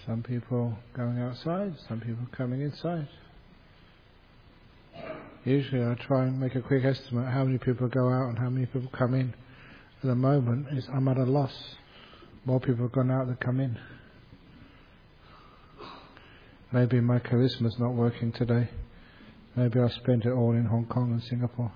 Some people going outside, some people coming inside. Usually I try and make a quick estimate how many people go out and how many people come in. At the moment, I'm at a loss. More people have gone out than come in. Maybe my charisma's not working today. Maybe I'll spend it all in Hong Kong and Singapore.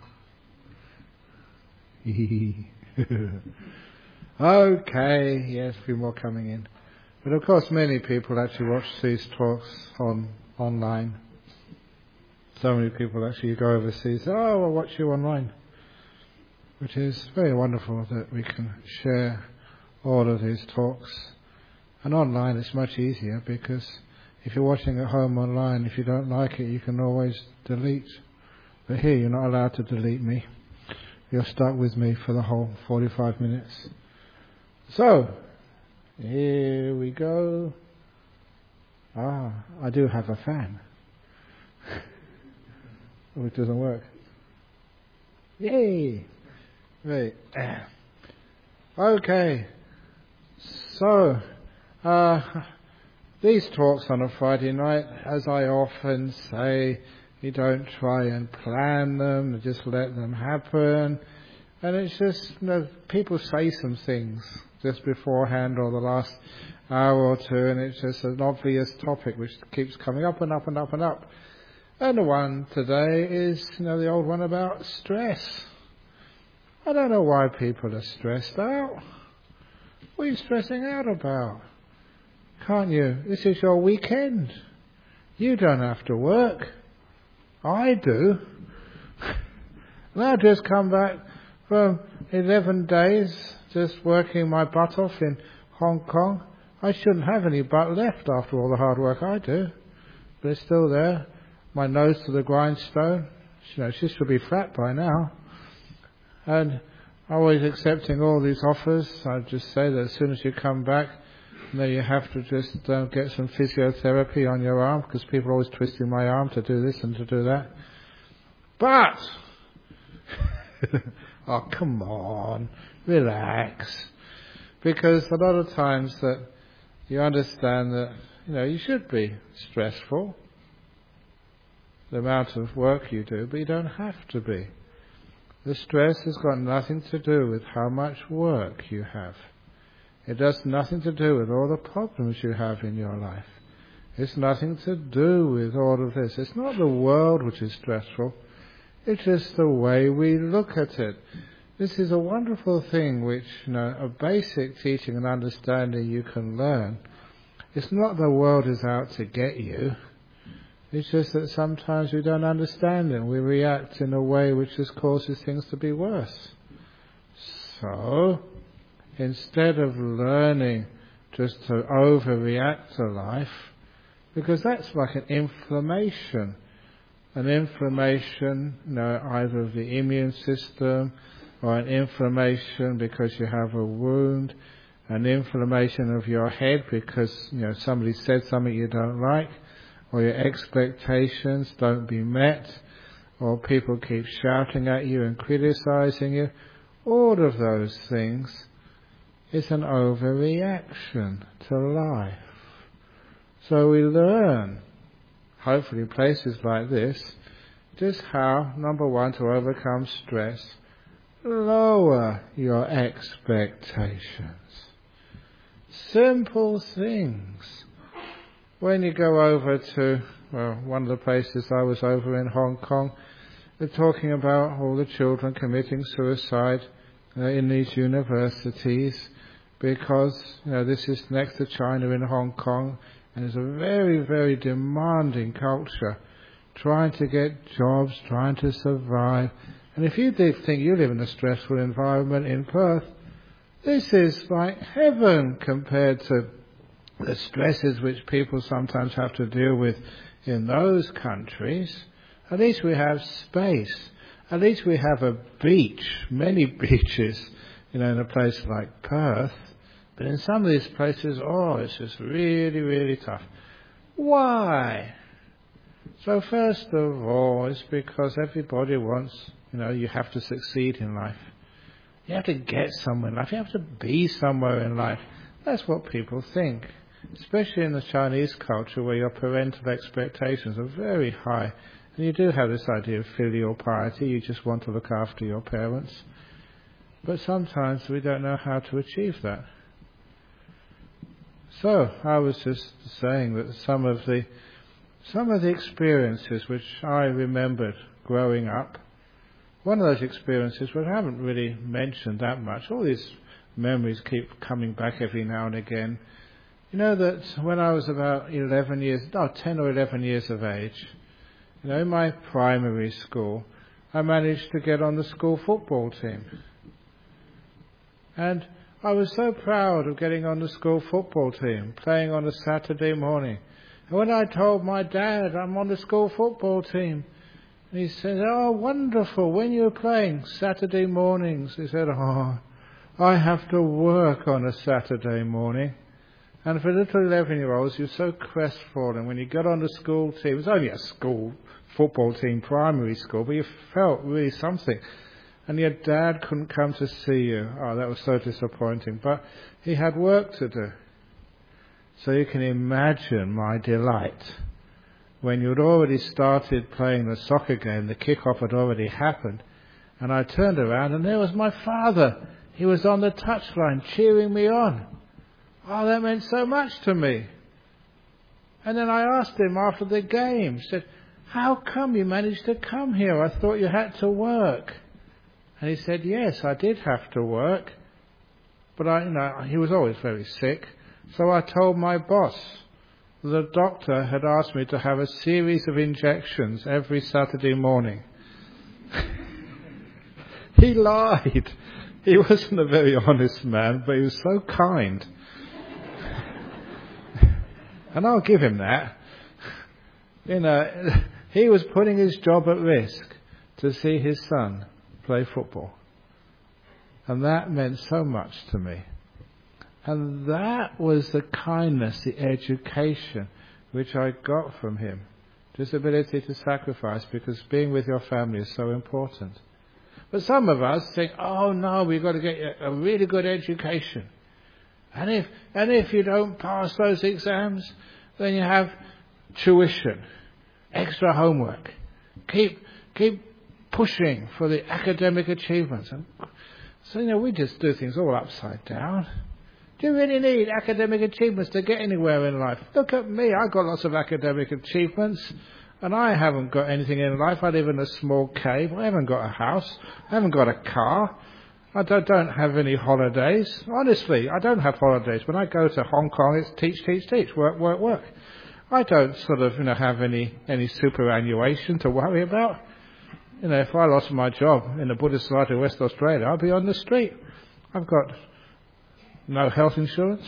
Okay, yes, a few more coming in. But of course many people actually watch these talks online. So many people actually go overseas, oh, I'll watch you online. Which is very wonderful that we can share all of these talks. And online it's much easier because if you're watching at home online, if you don't like it, you can always delete. But here you're not allowed to delete me. You're stuck with me for the whole 45 minutes. So, here we go. I do have a fan. Which doesn't work. Yay! Right. Okay. So, these talks on a Friday night, as I often say, you don't try and plan them, just let them happen. And it's just, people say some things just beforehand or the last hour or two, and it's just an obvious topic which keeps coming up and up and up and up. And the one today is, the old one about stress. I don't know why people are stressed out. What are you stressing out about? Can't you? This is your weekend. You don't have to work. I do. And I've just come back from 11 days just working my butt off in Hong Kong. I shouldn't have any butt left after all the hard work I do. But it's still there. My nose to the grindstone. She should be flat by now. And always accepting all these offers. I just say that as soon as you come back, you have to just get some physiotherapy on your arm, because people are always twisting my arm to do this and to do that. But, oh come on, relax. Because a lot of times that you understand that, you should be stressful, the amount of work you do, but you don't have to be. The stress has got nothing to do with how much work you have. It has nothing to do with all the problems you have in your life. It's nothing to do with all of this. It's not the world which is stressful. It's just the way we look at it. This is a wonderful thing which, a basic teaching and understanding you can learn. It's not the world is out to get you. It's just that sometimes we don't understand it. We react in a way which just causes things to be worse. So, instead of learning just to overreact to life, because that's like an inflammation. An inflammation, either of the immune system, or an inflammation because you have a wound, an inflammation of your head because, somebody said something you don't like, or your expectations don't be met, or people keep shouting at you and criticizing you. All of those things is an overreaction to life. So we learn, hopefully places like this, just how, number one, to overcome stress, lower your expectations. Simple things. When you go over to, one of the places I was over in Hong Kong, they're talking about all the children committing suicide in these universities because, this is next to China in Hong Kong, and it's a very, very demanding culture, trying to get jobs, trying to survive. And if you think you live in a stressful environment in Perth, this is like heaven compared to the stresses which people sometimes have to deal with in those countries. At least we have space. At least we have a beach, many beaches, in a place like Perth. But in some of these places, it's just really, really tough. Why? So first of all, it's because everybody wants, you have to succeed in life. You have to get somewhere in life. You have to be somewhere in life. That's what people think. especially in the Chinese culture where your parental expectations are very high. And you do have this idea of filial piety, you just want to look after your parents. But sometimes we don't know how to achieve that. So, I was just saying that some of the experiences which I remembered growing up, one of those experiences which I haven't really mentioned that much, all these memories keep coming back every now and again. You know that when I was about 10 or 11 years of age, in my primary school, I managed to get on the school football team. And I was so proud of getting on the school football team, playing on a Saturday morning. And when I told my dad I'm on the school football team, he said, "Oh, wonderful, when you're playing Saturday mornings." He said, "Oh, I have to work on a Saturday morning." And for little 11-year-olds, you're so crestfallen when you got on the school team. It was only a school football team, primary school, but you felt really something. And your dad couldn't come to see you. Oh, that was so disappointing. But he had work to do. So you can imagine my delight when you'd already started playing the soccer game, the kick-off had already happened, and I turned around and there was my father. He was on the touchline cheering me on. Oh, that meant so much to me. And then I asked him after the game, said, "How come you managed to come here? I thought you had to work." And he said, "Yes, I did have to work, but he was always very sick. So I told my boss the doctor had asked me to have a series of injections every Saturday morning." He lied. He wasn't a very honest man, but he was so kind. And I'll give him that. He was putting his job at risk to see his son play football. And that meant so much to me. And that was the kindness, the education which I got from him. This ability to sacrifice, because being with your family is so important. But some of us think, "Oh no, we've got to get a really good education. And if you don't pass those exams, then you have tuition, extra homework. Keep pushing for the academic achievements." And so, we just do things all upside down. Do you really need academic achievements to get anywhere in life? Look at me, I've got lots of academic achievements, and I haven't got anything in life. I live in a small cave, I haven't got a house, I haven't got a car, I don't have any holidays. Honestly, I don't have holidays. When I go to Hong Kong, it's teach, work. I don't have any superannuation to worry about. If I lost my job in the Buddhist Society of West Australia, I'd be on the street. I've got no health insurance.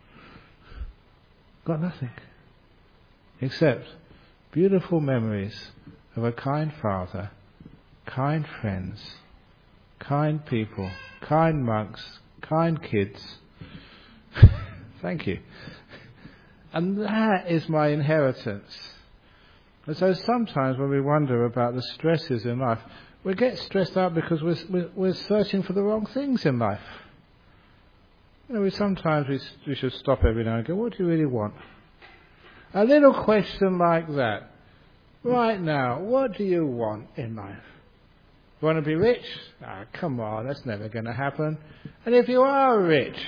Got nothing. Except beautiful memories of a kind father, kind friends, kind people, kind monks, kind kids. Thank you. And that is my inheritance. And so sometimes when we wonder about the stresses in life, we get stressed out because we're searching for the wrong things in life. Sometimes we should stop every now and go, what do you really want? A little question like that. Right now, what do you want in life? You want to be rich? Come on, that's never going to happen. And if you are rich,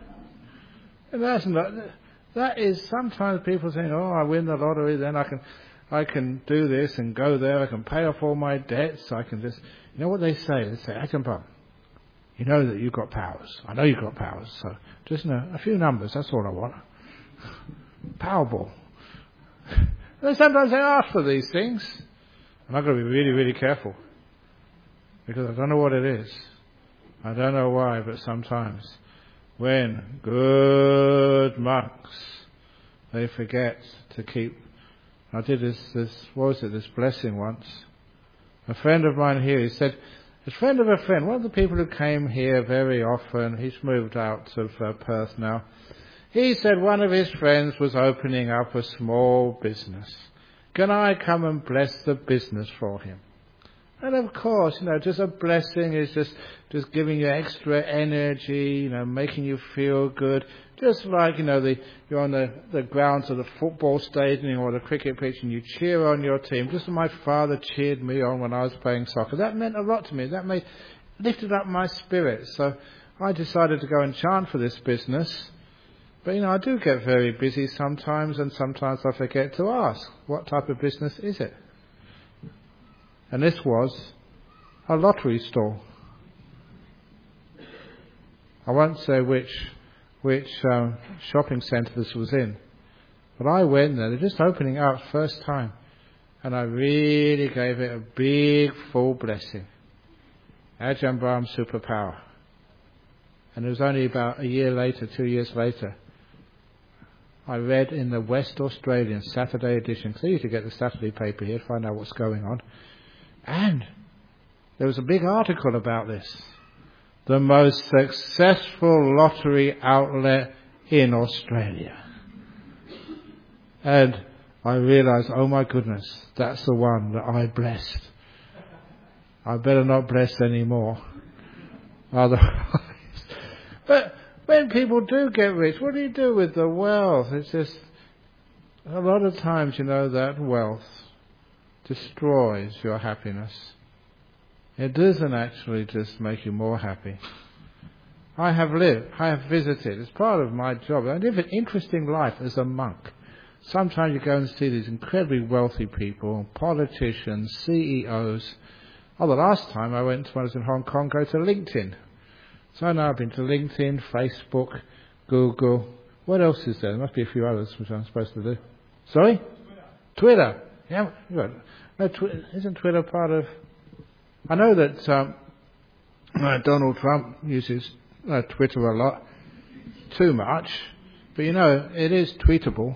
that is sometimes people saying, "Oh, I win the lottery, then I can do this and go there, I can pay off all my debts, I can just..." You know what they say? They say, "Akampa, you know that you've got powers. I know you've got powers, so just a few numbers, that's all I want. Powerball." And sometimes they ask for these things. And I've got to be really, really careful. Because I don't know what it is. I don't know why, but sometimes when good monks, they forget to keep... I did this blessing once. A friend of mine here, he said, a friend of a friend, one of the people who came here very often, he's moved out of Perth now, he said one of his friends was opening up a small business. Can I come and bless the business for him? And of course, just a blessing is just giving you extra energy, making you feel good. Just like, you're on the grounds of the football stadium or the cricket pitch and you cheer on your team. Just as my father cheered me on when I was playing soccer. That meant a lot to me. That lifted up my spirit. So I decided to go and chant for this business. But, I do get very busy sometimes, and sometimes I forget to ask, what type of business is it? And this was a lottery store. I won't say which shopping centre this was in, but I went there. They're just opening up first time, and I really gave it a big full blessing. Ajahn Brahm superpower. And it was only about a year later, 2 years later, I read in the West Australian Saturday edition, because I used to get the Saturday paper here to find out what's going on, and there was a big article about this. The most successful lottery outlet in Australia. And I realised, oh my goodness, that's the one that I blessed. I better not bless anymore. Otherwise. But when people do get rich, what do you do with the wealth? It's just, a lot of times, that wealth destroys your happiness. It doesn't actually just make you more happy. I have visited, as part of my job, I live an interesting life as a monk. Sometimes you go and see these incredibly wealthy people, politicians, CEOs. Oh, the last time I went when I was in Hong Kong, go to LinkedIn. So now I've been to LinkedIn, Facebook, Google. What else is there? There must be a few others which I'm supposed to do. Sorry? Twitter. Yeah, isn't Twitter part of... I know that Donald Trump uses Twitter a lot. Too much. But it is tweetable.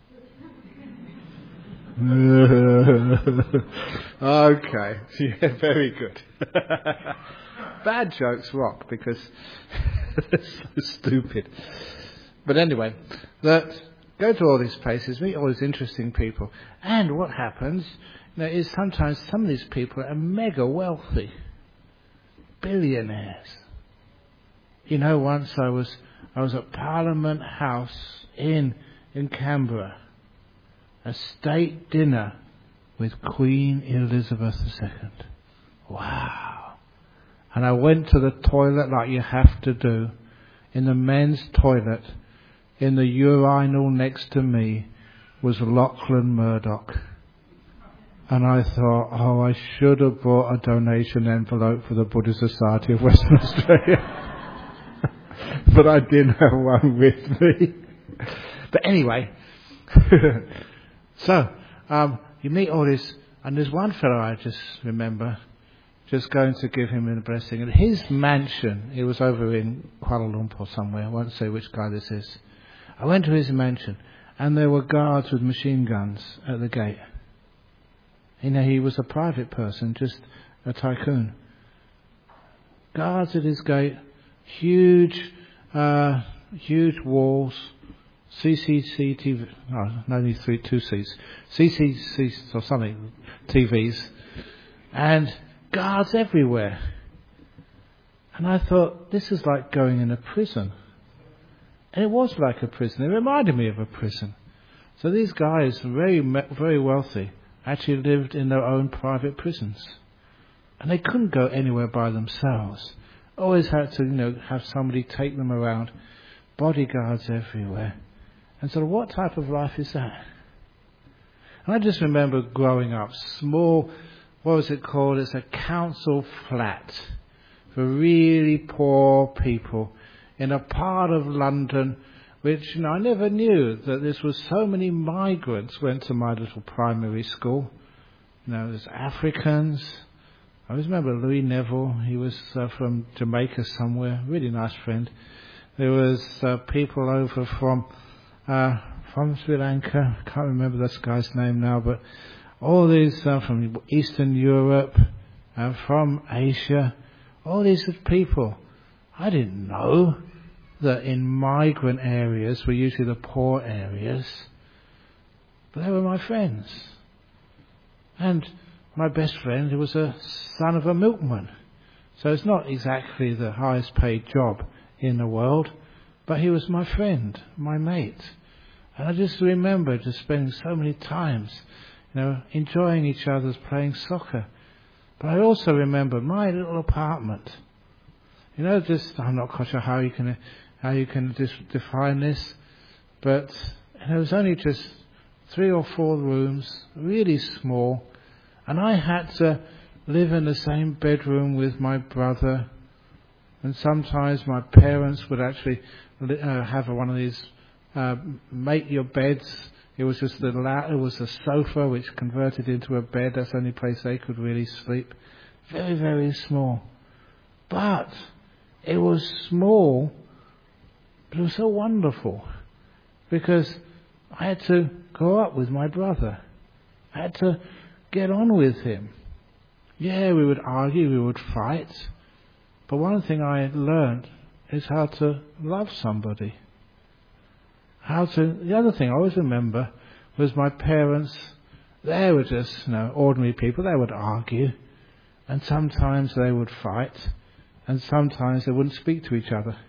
Okay. Yeah, very good. Bad jokes rock because they're so stupid. But anyway, go to all these places, meet all these interesting people. And what happens is sometimes some of these people are mega wealthy. Billionaires. Once I was at Parliament House in Canberra. A state dinner with Queen Elizabeth II. Wow. And I went to the toilet like you have to do. In the men's toilet, in the urinal next to me, was Lachlan Murdoch. And I thought, I should have brought a donation envelope for the Buddhist Society of Western Australia. But I didn't have one with me. But anyway, so you meet all this, and there's one fellow I just remember just going to give him a blessing. And his mansion, it was over in Kuala Lumpur somewhere, I won't say which guy this is. I went to his mansion, and there were guards with machine guns at the gate. He was a private person, just a tycoon. Guards at his gate, huge walls, CCTV, only two seats, CCTV or something, TVs, and guards everywhere. And I thought, this is like going in a prison. And it was like a prison. It reminded me of a prison. So these guys, very, very wealthy, actually lived in their own private prisons. And they couldn't go anywhere by themselves. Always had to, have somebody take them around. Bodyguards everywhere. And so what type of life is that? And I just remember growing up, small, what was it called? It's a council flat for really poor people in a part of London which, I never knew that this was so many migrants went to my little primary school. There's Africans. I always remember Louis Neville. He was from Jamaica somewhere. Really nice friend. There was people over from Sri Lanka. I can't remember this guy's name now, but all these from Eastern Europe and from Asia. All these people. I didn't know that in migrant areas were usually the poor areas. But they were my friends. And my best friend, he was a son of a milkman. So it's not exactly the highest paid job in the world, but he was my friend, my mate. And I just remember just spending so many times, enjoying each other's playing soccer. But I also remember my little apartment. I'm not quite sure how you can define this, but it was only just 3 or 4 rooms, really small, and I had to live in the same bedroom with my brother, and sometimes my parents would actually have one of these make your beds. It was just it was a sofa which converted into a bed. That's the only place they could really sleep. Very, very small. But it was small, but it was so wonderful, because I had to grow up with my brother. I had to get on with him. Yeah, we would argue, we would fight, but one thing I learned is how to love somebody. The other thing I always remember was my parents. They were just, ordinary people. They would argue, and sometimes they would fight, and sometimes they wouldn't speak to each other.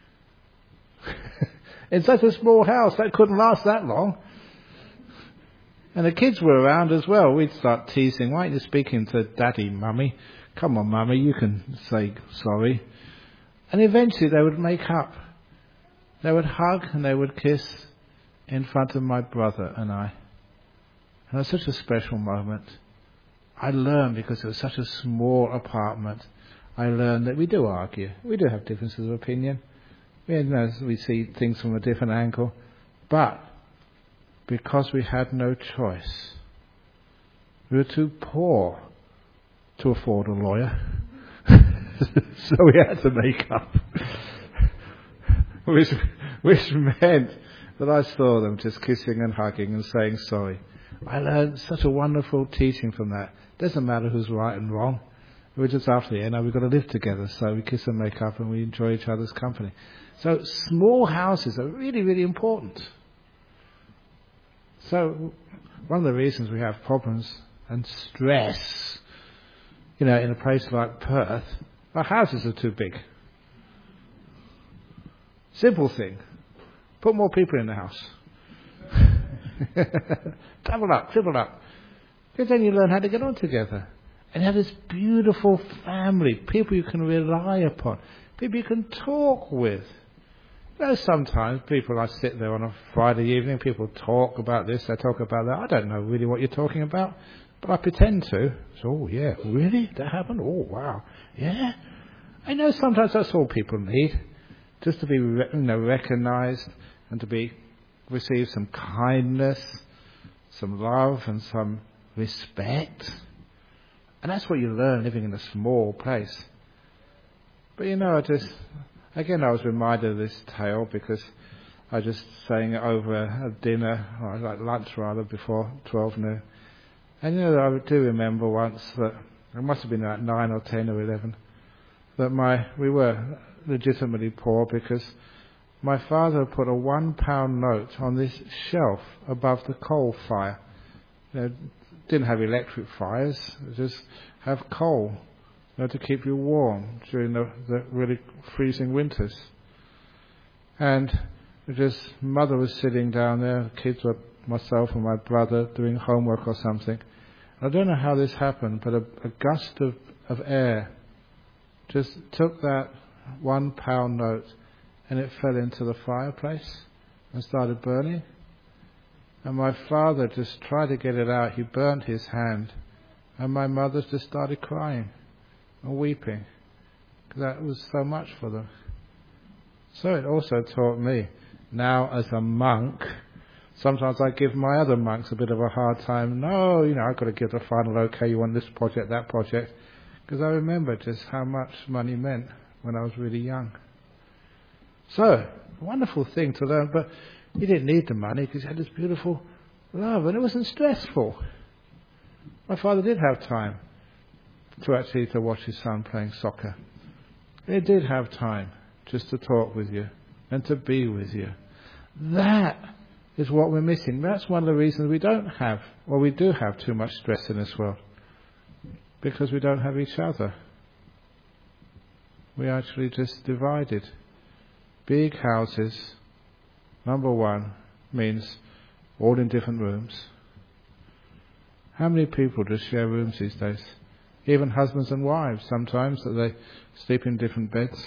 In such a small house, that couldn't last that long. And the kids were around as well. We'd start teasing, why aren't you speaking to Daddy, Mummy? Come on, Mummy, you can say sorry. And eventually they would make up. They would hug and they would kiss in front of my brother and I. And it was such a special moment. I learned, because it was such a small apartment, I learned that we do argue. We do have differences of opinion. We see things from a different angle. But because we had no choice, we were too poor to afford a lawyer. So we had to make up. Which meant that I saw them just kissing and hugging and saying sorry. I learned such a wonderful teaching from that. Doesn't matter who's right and wrong. We're just after the end. We've got to live together. So we kiss and make up and we enjoy each other's company. So small houses are really, really important. So one of the reasons we have problems and stress, in a place like Perth, our houses are too big. Simple thing. Put more people in the house. Double up, triple up. Because then you learn how to get on together. And have this beautiful family. People you can rely upon. People you can talk with. Sometimes I sit there on a Friday evening, people talk about this, they talk about that. I don't know really what you're talking about, but I pretend to. So, oh yeah, really? That happened? Oh wow. Yeah? I know sometimes that's all people need. Just to be recognised and to receive some kindness, some love and some respect. And that's what you learn living in a small place. But I was reminded of this tale because I was just saying it over a dinner, or like lunch rather, before 12 noon. And I do remember once that, it must have been like 9 or 10 or 11, that we were legitimately poor because my father put a £1 note on this shelf above the coal fire. Didn't have electric fires, just have coal. To keep you warm during the really freezing winters. And mother was sitting down there, the kids were myself and my brother doing homework or something. I don't know how this happened, but a gust of air just took that £1 note and it fell into the fireplace and started burning. And my father just tried to get it out. He burnt his hand, and my mother just started crying and weeping, because that was so much for them. So it also taught me, now as a monk, sometimes I give my other monks a bit of a hard time. No, I've got to give the final okay, you want this project, that project, because I remember just how much money meant when I was really young. So, a wonderful thing to learn, but he didn't need the money because he had this beautiful love, and it wasn't stressful. My father did have time to watch his son playing soccer. He did have time just to talk with you and to be with you. That is what we're missing. That's one of the reasons we do have too much stress in this world. Because we don't have each other. We actually just divided. Big houses, number one, means all in different rooms. How many people just share rooms these days? Even husbands and wives sometimes, that they sleep in different beds.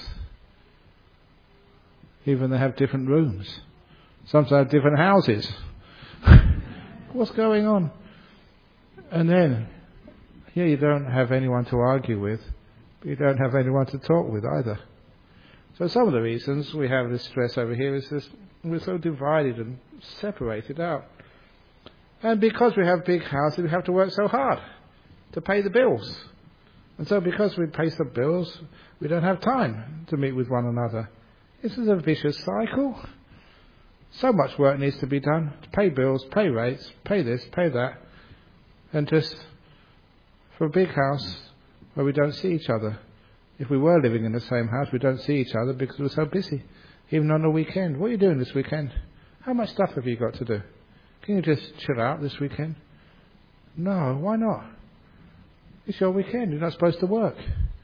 Even they have different rooms. Sometimes different houses. What's going on? And then, here you don't have anyone to argue with, but you don't have anyone to talk with either. So some of the reasons we have this stress over here is this: we're so divided and separated out. And because we have big houses, we have to work so hard to pay the bills. And so because we pay the bills, we don't have time to meet with one another. This is a vicious cycle. So much work needs to be done to pay bills, pay rates, pay this, pay that. And just for a big house where we don't see each other. If we were living in the same house, we don't see each other because we're so busy. Even on the weekend. What are you doing this weekend? How much stuff have you got to do? Can you just chill out this weekend? No, why not? It's your weekend. You're not supposed to work.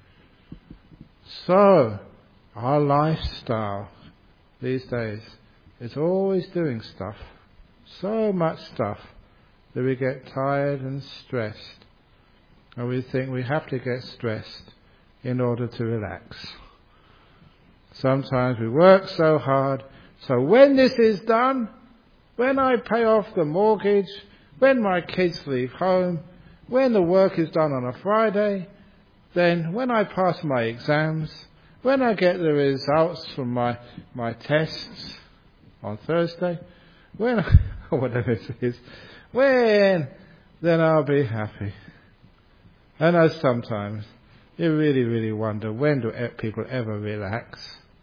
So, our lifestyle these days is always doing stuff. So much stuff that we get tired and stressed. And we think we have to get stressed in order to relax. Sometimes we work so hard, so when this is done, when I pay off the mortgage, when my kids leave home, when the work is done on a Friday, then when I pass my exams, when I get the results from my tests on Thursday, when, whatever it is, when, then I'll be happy. And as sometimes you really, really wonder, when do people ever relax?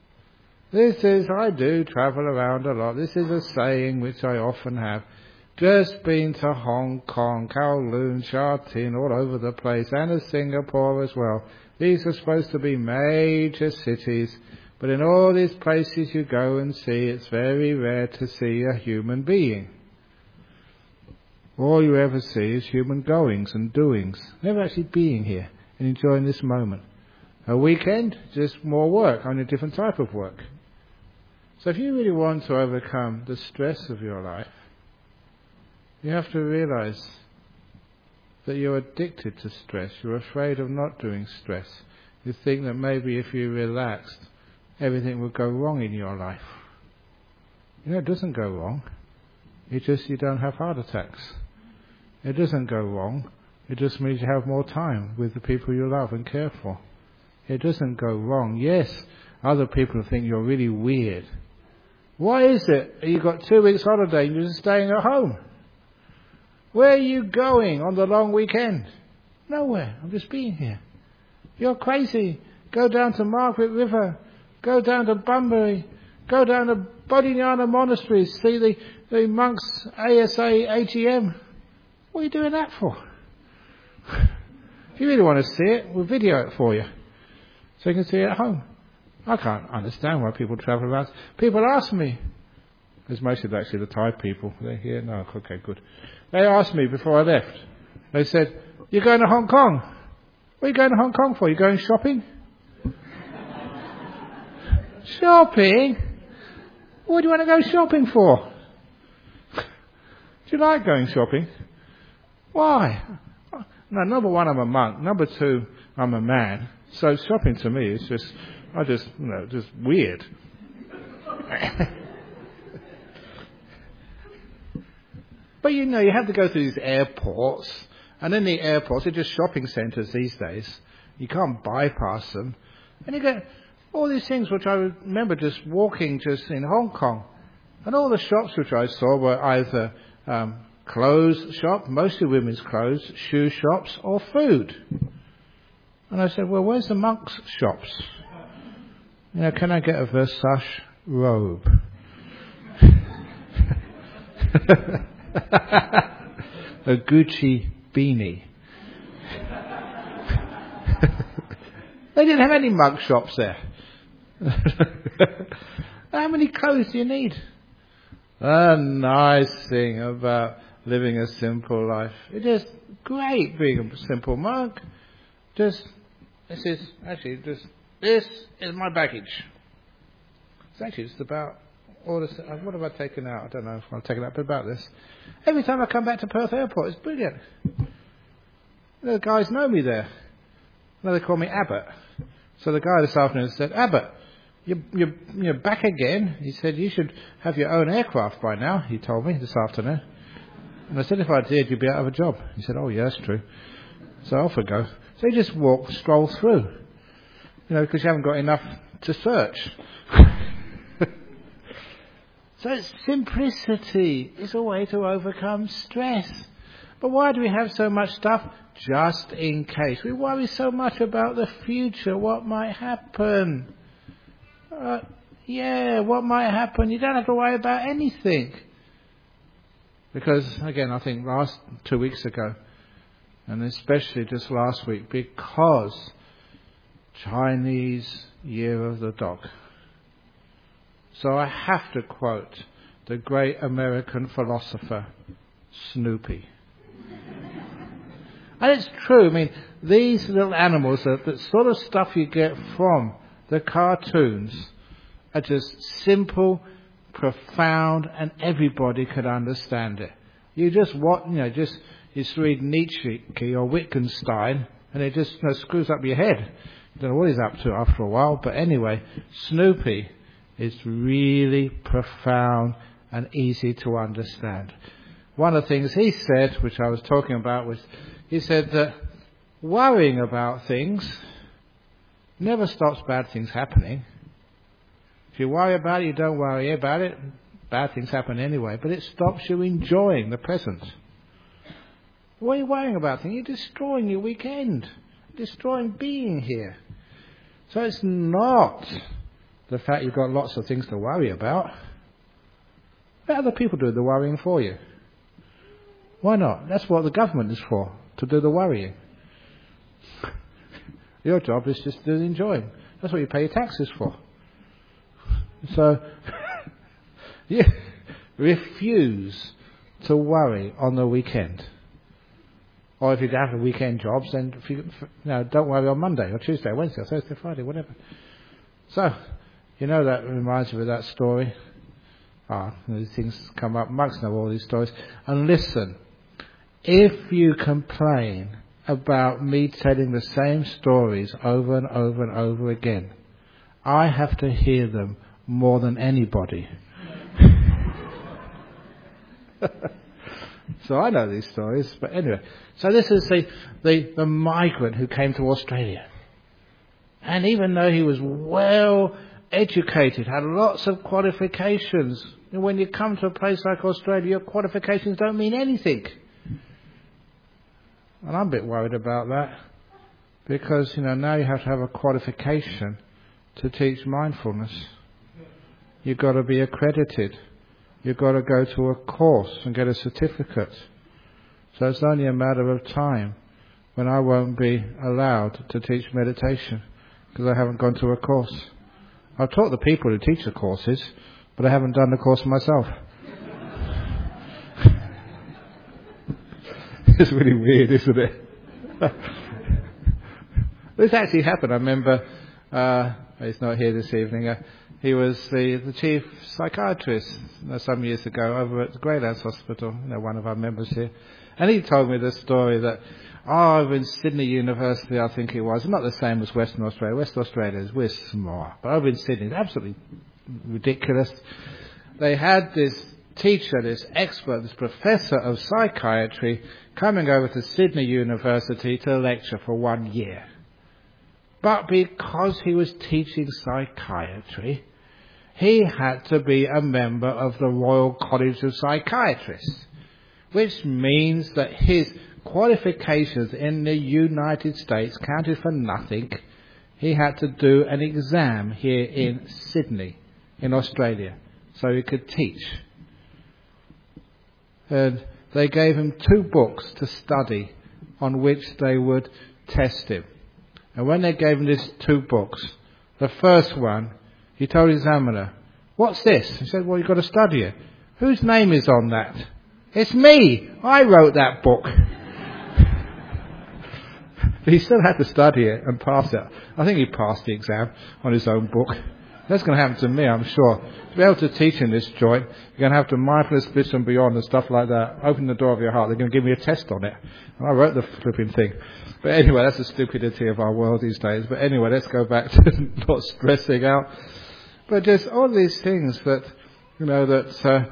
I do travel around a lot. This is a saying which I often have. Just been to Hong Kong, Kowloon, Sha Tin, all over the place, and to Singapore as well. These are supposed to be major cities, but in all these places you go and see, it's very rare to see a human being. All you ever see is human goings and doings, never actually being here and enjoying this moment. A weekend, just more work, only a different type of work. So if you really want to overcome the stress of your life, you have to realize that you're addicted to stress. You're afraid of not doing stress. You think that maybe if you relaxed, everything would go wrong in your life. You know, it doesn't go wrong. It's just you don't have heart attacks. It doesn't go wrong. It just means you have more time with the people you love and care for. It doesn't go wrong. Yes, other people think you're really weird. Why is it you've got 2 weeks holiday and you're just staying at home? Where are you going on the long weekend? Nowhere. I'm just being here. You're crazy. Go down to Margaret River. Go down to Bunbury. Go down to Bodhinyana Monastery. See the monks' ASA AGM. What are you doing that for? If you really want to see it, we'll video it for you. So you can see it at home. I can't understand why people travel around. People ask me. It's mostly actually the Thai people. They're here? No, okay, good. They asked me before I left. They said, "You're going to Hong Kong? What are you going to Hong Kong for? You going shopping?" Shopping? What do you want to go shopping for? Do you like going shopping? Why? No, number one, I'm a monk. Number two, I'm a man. So shopping to me is just weird. But you have to go through these airports, and in the airports, they're just shopping centres these days. You can't bypass them. And you get all these things which I remember just walking just in Hong Kong. And all the shops which I saw were either clothes shop, mostly women's clothes, shoe shops, or food. And I said, well, where's the monks' shops? Can I get a Versace robe? A Gucci beanie. They didn't have any monk shops there. How many clothes do you need? A nice thing about living a simple life. It is great being a simple monk. this is my baggage. It's actually just about all this. What have I taken out? I don't know if I've taken out, but about this. Every time I come back to Perth Airport, it's brilliant. The guys know me there. Now they call me Abbott. So the guy this afternoon said, Abbott, you're back again. He said, you should have your own aircraft by now, he told me this afternoon. And I said, if I did, you'd be out of a job. He said, oh, yeah, that's true. So off I go. So you just stroll through, because you haven't got enough to search. So it's simplicity is a way to overcome stress. But why do we have so much stuff? Just in case. We worry so much about the future, what might happen. What might happen? You don't have to worry about anything. Because, again, I think 2 weeks ago, and especially just last week, because Chinese Year of the Dog. So I have to quote the great American philosopher, Snoopy. And it's true. I mean, these little animals, the sort of stuff you get from the cartoons, are just simple, profound, and everybody could understand it. You just read Nietzsche or Wittgenstein, and it just screws up your head. You don't know what he's up to after a while, but anyway, Snoopy is really profound and easy to understand. One of the things he said, which I was talking about, was he said that worrying about things never stops bad things happening. If you worry about it, you don't worry about it, bad things happen anyway, but it stops you enjoying the present. What are you worrying about? You're destroying your weekend, destroying being here. So it's not the fact you've got lots of things to worry about. Let other people do the worrying for you. Why not? That's what the government is for, to do the worrying. Your job is just to do the enjoying. That's what you pay your taxes for. So, you refuse to worry on the weekend. Or if you have the weekend jobs, then don't worry on Monday or Tuesday, Wednesday, or Thursday, Friday, whatever. So, that reminds me of that story. These things come up. Monks know all these stories. And listen, if you complain about me telling the same stories over and over and over again, I have to hear them more than anybody. So I know these stories, but anyway. So this is the migrant who came to Australia. And even though he was well educated, had lots of qualifications, and when you come to a place like Australia, your qualifications don't mean anything. And I'm a bit worried about that, because now you have to have a qualification to teach mindfulness. You've got to be accredited. You've got to go to a course and get a certificate. So it's only a matter of time when I won't be allowed to teach meditation because I haven't gone to a course. I've taught the people who teach the courses, but I haven't done the course myself. It's really weird, isn't it? This actually happened. I remember, he's not here this evening, he was the chief psychiatrist some years ago over at the Greylands Hospital, one of our members here. And he told me the story that, over in Sydney University, I think it was, not the same as Western Australia. Western Australia we're small. But over in Sydney, absolutely ridiculous. They had this teacher, this expert, this professor of psychiatry coming over to Sydney University to lecture for 1 year. But because he was teaching psychiatry, he had to be a member of the Royal College of Psychiatrists, which means that his qualifications in the United States counted for nothing. He had to do an exam here in Sydney, in Australia, so he could teach. And they gave him 2 books to study on which they would test him. And when they gave him these 2 books, the first one, he told the examiner, "What's this?" He said, "Well, you've got to study it." "Whose name is on that?" "It's me. I wrote that book." But he still had to study it and pass it. I think he passed the exam on his own book. That's going to happen to me, I'm sure. To be able to teach in this joint, you're going to have to mindfulness, bliss and beyond and stuff like that. Open the door of your heart. They're going to give me a test on it. And I wrote the flipping thing. But anyway, that's the stupidity of our world these days. But anyway, let's go back to not stressing out. But just all these things that, that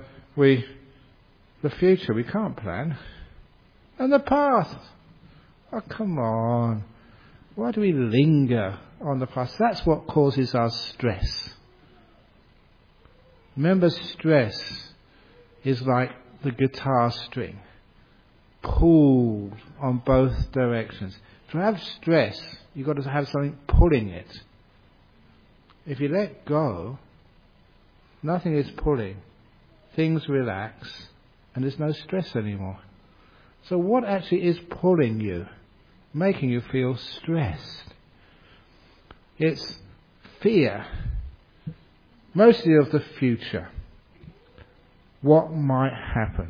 the future we can't plan. And the past. Oh, come on. Why do we linger on the past? That's what causes our stress. Remember, stress is like the guitar string, pulled on both directions. To have stress, you've got to have something pulling it. If you let go, nothing is pulling. Things relax, and there's no stress anymore. So what actually is pulling you, making you feel stressed? It's fear, mostly of the future. What might happen?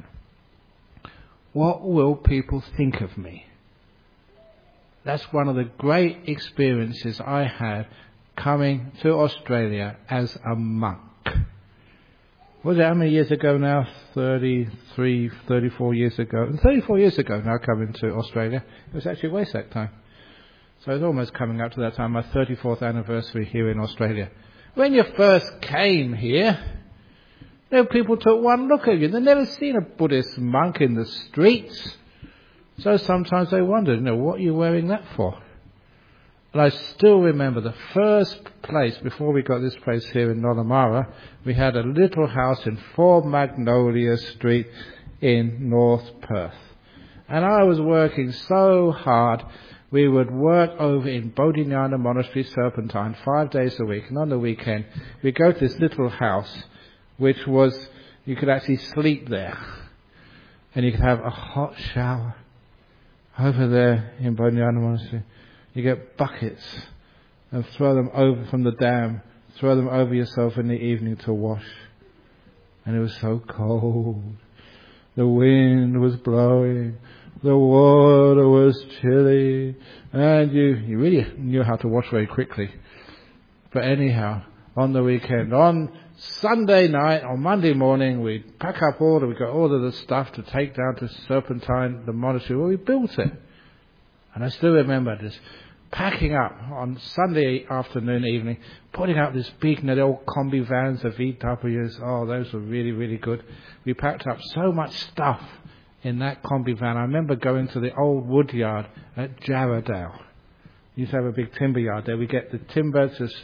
What will people think of me? That's one of the great experiences I had coming to Australia as a monk. Was it how many years ago now? 33, 34 years ago. 34 years ago now coming to Australia. It was actually Waisak time. So it's almost coming up to that time, my 34th anniversary here in Australia. When you first came here, people took one look at you. They'd never seen a Buddhist monk in the streets. So sometimes they wondered, what are you wearing that for? And I still remember the first place, before we got this place here in Nollamara, we had a little house in 4 Magnolia Street in North Perth. And I was working so hard. We would work over in Bodhinyana Monastery, Serpentine, 5 days a week. And on the weekend, we'd go to this little house, which was, you could actually sleep there. And you could have a hot shower over there in Bodhinyana Monastery. You get buckets and throw them over from the dam, throw them over yourself in the evening to wash. And it was so cold. The wind was blowing. The water was chilly. And you really knew how to wash very quickly. But anyhow, on the weekend, on Sunday night, on Monday morning, we'd pack up we got all of the stuff to take down to Serpentine, the monastery where we built it. And I still remember this, packing up on Sunday afternoon, evening, putting out this big, the old combi vans, the VWs. Oh, those were really, really good. We packed up so much stuff in that combi van. I remember going to the old wood yard at Jarradale. We used to have a big timber yard there. We get the timber just,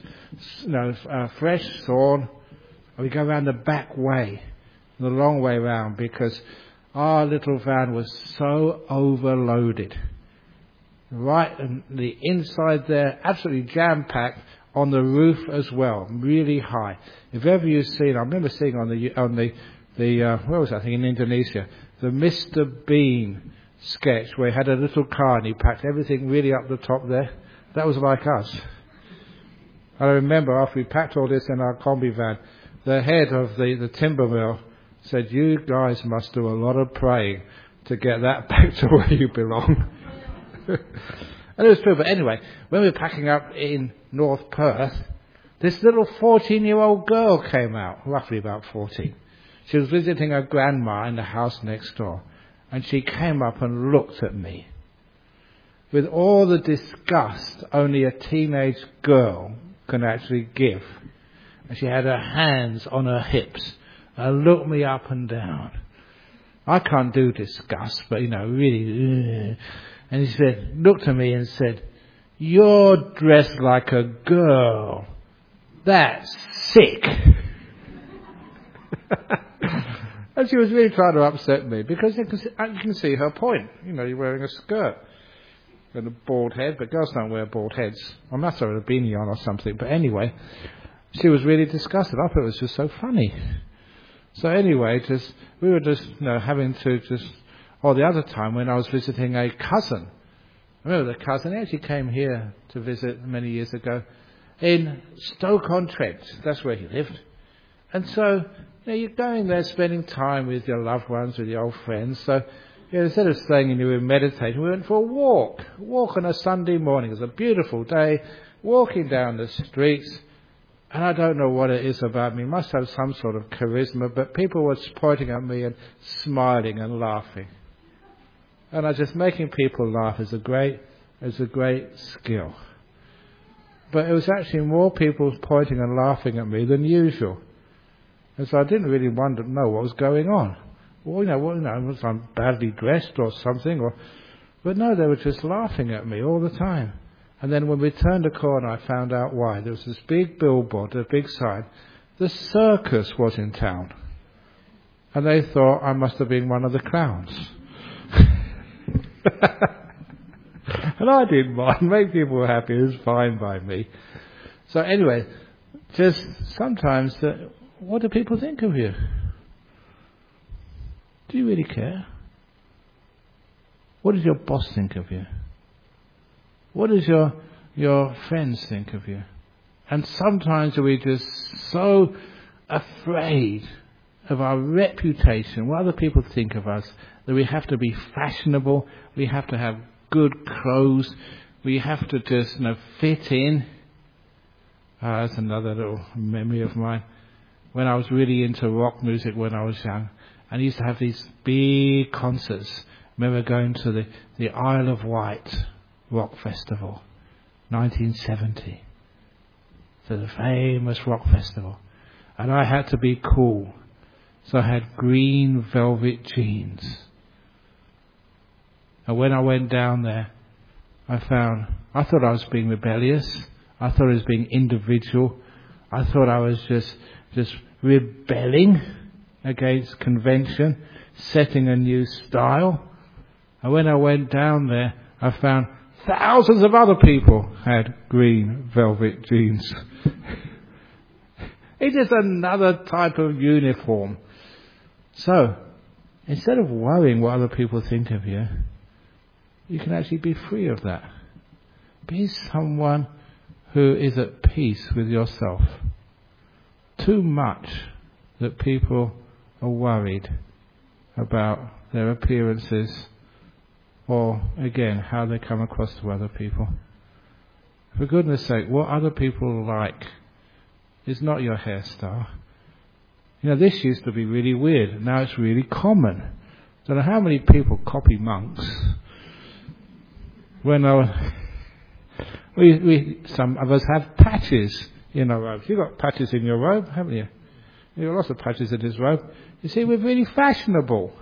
fresh sawn. And we go around the back way, the long way round, because our little van was so overloaded. Right, and the inside there, absolutely jam-packed, on the roof as well, really high. If ever you've seen, I remember seeing on the where was that, I think in Indonesia, the Mr. Bean sketch where he had a little car and he packed everything really up the top there. That was like us. I remember after we packed all this in our combi van, the head of the timber mill said, "You guys must do a lot of praying to get that back to where you belong." And it was true. But anyway, when we were packing up in North Perth, this little 14-year-old girl came out, roughly about 14. She was visiting her grandma in the house next door. And she came up and looked at me with all the disgust only a teenage girl can actually give. And she had her hands on her hips and looked me up and down. I can't do disgust, but, really... And he looked at me and said, "You're dressed like a girl. That's sick." And she was really trying to upset me because you can see her point. You're wearing a skirt and a bald head, but girls don't wear bald heads. I must have a beanie on or something. But anyway, she was really disgusted. I thought it was just so funny. So anyway, we were just having to just... Or the other time when I was visiting a cousin. I remember the cousin actually came here to visit many years ago in Stoke-on-Trent. That's where he lived. And so you're going there spending time with your loved ones, with your old friends. So instead of staying in your room meditating, we went for a walk on a Sunday morning. It was a beautiful day, walking down the streets. And I don't know what it is about me. It must have some sort of charisma, but people were pointing at me and smiling and laughing. And I just making people laugh is a great skill. But it was actually more people pointing and laughing at me than usual. And so I didn't really know what was going on. Well, was I badly dressed or something? But no, they were just laughing at me all the time. And then when we turned the corner, I found out why. There was this big billboard, a big sign. The circus was in town. And they thought I must have been one of the clowns. And I didn't mind. Make people happy. It was fine by me. So anyway, just sometimes, what do people think of you? Do you really care? What does your boss think of you? What does your friends think of you? And sometimes we're just so afraid of our reputation, what other people think of us, that we have to be fashionable, we have to have good clothes, we have to just fit in. That's another little memory of mine. When I was really into rock music when I was young, and I used to have these big concerts. I remember going to the Isle of Wight Rock Festival, 1970. So the famous rock festival. And I had to be cool. So I had green velvet jeans. And when I went down there, I thought I was being rebellious. I thought I was being individual. I thought I was just rebelling against convention, setting a new style. And when I went down there, I found thousands of other people had green velvet jeans. It's just another type of uniform. So, instead of worrying what other people think of you, you can actually be free of that. Be someone who is at peace with yourself. Too much that people are worried about their appearances, or again, how they come across to other people. For goodness sake, what other people like is not your hairstyle. This used to be really weird. Now it's really common. Don't know how many people copy monks. When some of us have patches in our robes. You've got patches in your robe, haven't you? You've got lots of patches in his robe. You see, we're really fashionable.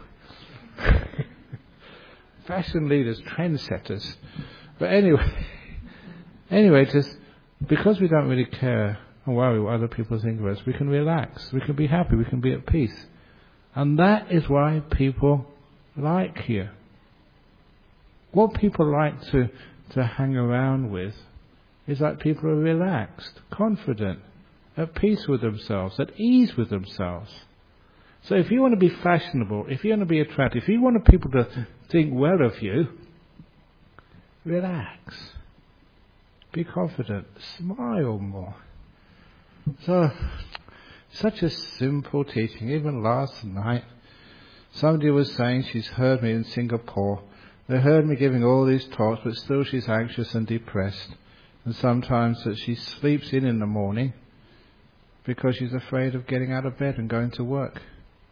Fashion leaders, trendsetters. But anyway, just because we don't really care and worry what other people think of us, we can relax, we can be happy, we can be at peace. And that is why people like you. What people like to hang around with is that people are relaxed, confident, at peace with themselves, at ease with themselves. So if you want to be fashionable, if you want to be attractive, if you want people to think well of you, relax. Be confident. Smile more. So, such a simple teaching. Even last night, somebody was saying she's heard me in Singapore. They heard me giving all these talks, but still she's anxious and depressed. And sometimes that she sleeps in the morning because she's afraid of getting out of bed and going to work.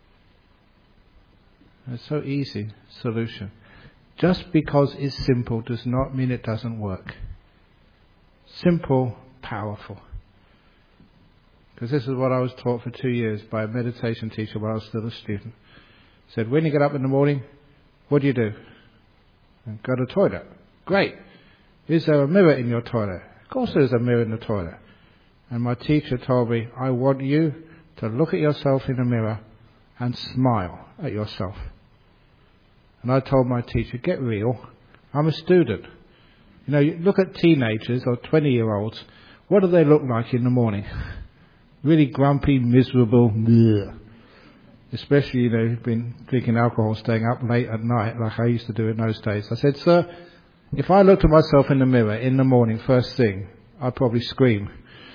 It's so easy solution. Just because it's simple does not mean it doesn't work. Simple, powerful. Because this is what I was taught for 2 years by a meditation teacher when I was still a student. He said, when you get up in the morning, what do? Go to the toilet. Great. Is there a mirror in your toilet? Of course there's a mirror in the toilet. And my teacher told me, I want you to look at yourself in the mirror and smile at yourself. And I told my teacher, get real. I'm a student. You look at teenagers or 20-year-olds. What do they look like in the morning? Really grumpy, miserable. Bleh. Especially, been drinking alcohol, staying up late at night, like I used to do in those days. I said, sir, if I looked at myself in the mirror in the morning, first thing, I'd probably scream.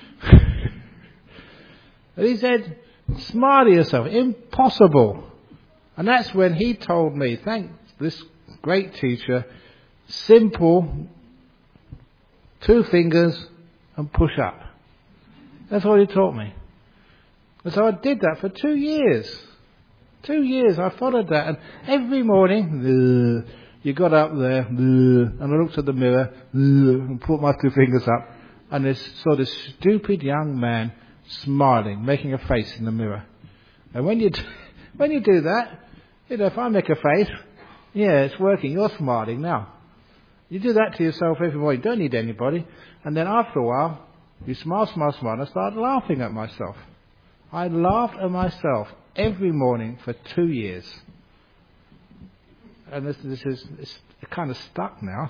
And he said, smile at yourself. Impossible. And that's when he told me, this great teacher, simple, 2 fingers and push up. That's all he taught me. And so I did that for 2 years. 2 years I followed that, and every morning, you got up there, and I looked at the mirror, and put my 2 fingers up, and this sort of stupid young man smiling, making a face in the mirror. And when you do that, if I make a face, yeah, it's working, you're smiling now. You do that to yourself every morning, you don't need anybody, and then after a while, you smile, and I start laughing at myself. I laughed at myself every morning for 2 years. And it's kind of stuck now.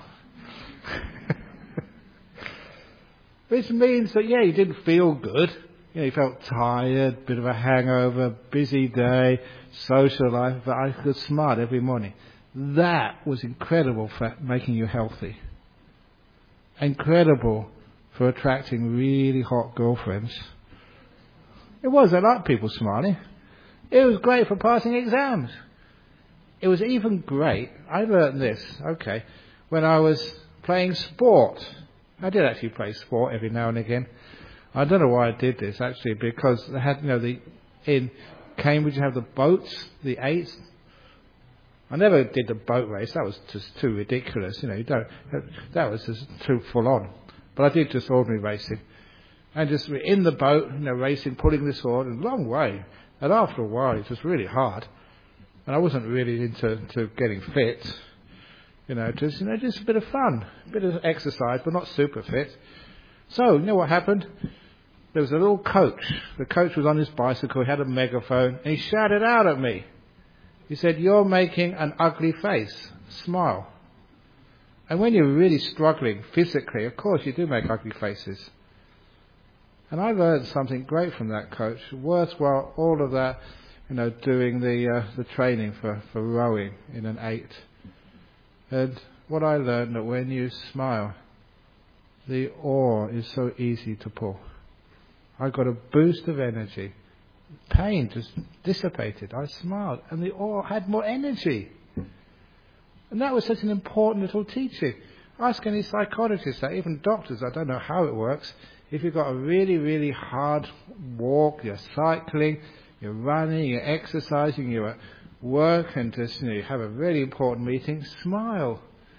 Which means that, you didn't feel good. You felt tired, bit of a hangover, busy day, social life, but I could smile every morning. That was incredible for making you healthy. Incredible for attracting really hot girlfriends. It was. I like people smiling. It was great for passing exams. It was even great. I learned this, when I was playing sport. I did actually play sport every now and again. I don't know why I did this, actually, because they had, in Cambridge you have the boats, the 8s. I never did the boat race. That was just too ridiculous. That was just too full on. But I did just ordinary racing. And just in the boat, racing, pulling the sword, a long way. And after a while, it was really hard. And I wasn't really into getting fit. Just a bit of fun, a bit of exercise, but not super fit. So, you know what happened? There was a little coach. The coach was on his bicycle, he had a megaphone, and he shouted out at me. He said, "You're making an ugly face. Smile." And when you're really struggling physically, of course you do make ugly faces. And I learned something great from that coach. Worthwhile all of that, doing the training for rowing in an 8. And what I learned, that when you smile, the oar is so easy to pull. I got a boost of energy. Pain just dissipated. I smiled, and the oar had more energy. And that was such an important little teaching. Ask any psychologist that, even doctors, I don't know how it works. If you've got a really, really hard walk, you're cycling, you're running, you're exercising, you're at work, and just you have a really important meeting, smile.